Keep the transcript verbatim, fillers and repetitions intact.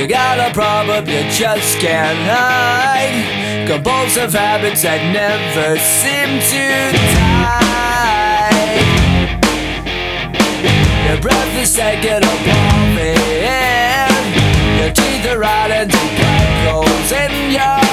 got a problem you just can't hide. Compulsive habits that never seem to die. Your breath is taking a puffing. Your teeth are rotten to black holes in your